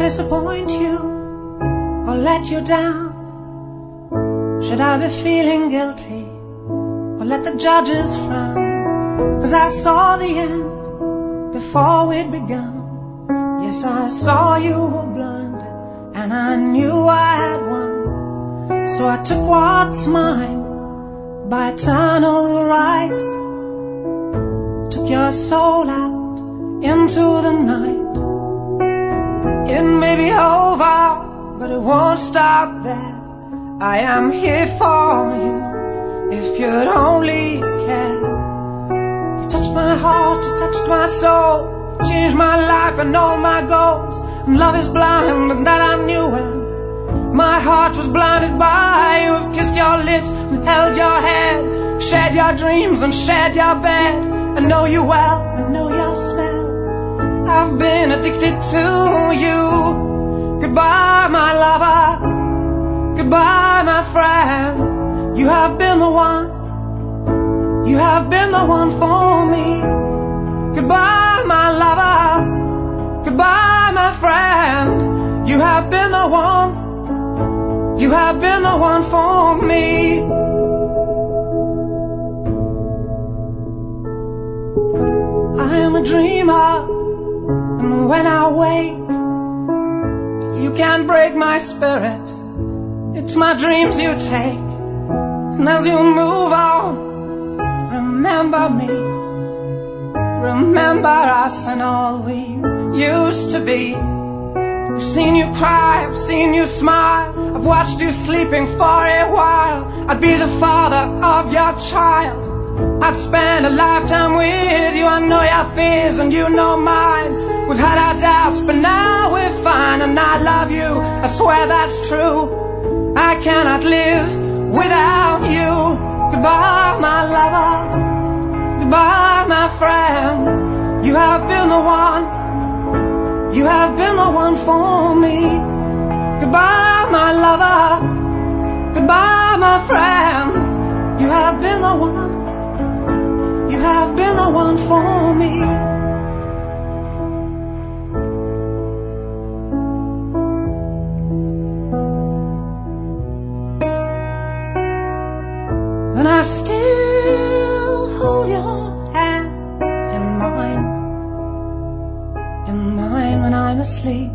disappoint you or let you down? Should I be feeling guilty or let the judges frown? 'Cause I saw the end before we'd begun. Yes, I saw you were blinded and I knew I had won. So I took what's mine by eternal right, took your soul out into the night. It may be over, but it won't stop there. I am here for you, if you'd only care. You touched my heart, you touched my soul, changed my life and all my goals. And love is blind, and that I knew when my heart was blinded by you. Have kissed your lips and held your head, shared your dreams and shared your bed. I know you well, I know your smell, I've been addicted to you. Goodbye, my lover, goodbye, my friend. You have been the one, you have been the one for me. Goodbye, my lover, goodbye, my friend. You have been the one, you have been the one for me. I am a dreamer, and when I wake, you can't break my spirit. It's my dreams you take, and as you move on, remember me. Remember us and all we used to be. I've seen you cry, I've seen you smile, I've watched you sleeping for a while. I'd be the father of your child, I'd spend a lifetime with you. I know your fears and you know mine. We've had our doubts, but now we're fine. And I love you, I swear that's true. I cannot live without you. Goodbye, my lover, goodbye, my friend. You have been the one, you have been the one for me. Goodbye, my lover, goodbye, my friend. You have been the one, you have been the one for me. And I still hold your hand in mine when I'm asleep.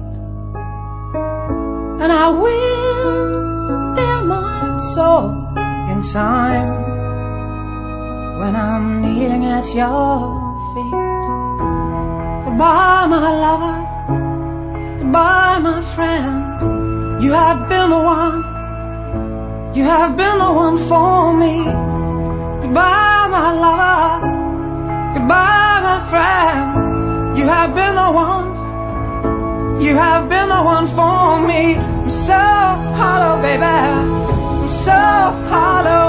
And I will bear my soul in time when I'm kneeling at your feet. Goodbye, my lover, goodbye, my friend. You have been the one, you have been the one for me. Goodbye, my lover, goodbye, my friend. You have been the one, you have been the one for me. I'm so hollow, baby, I'm so hollow.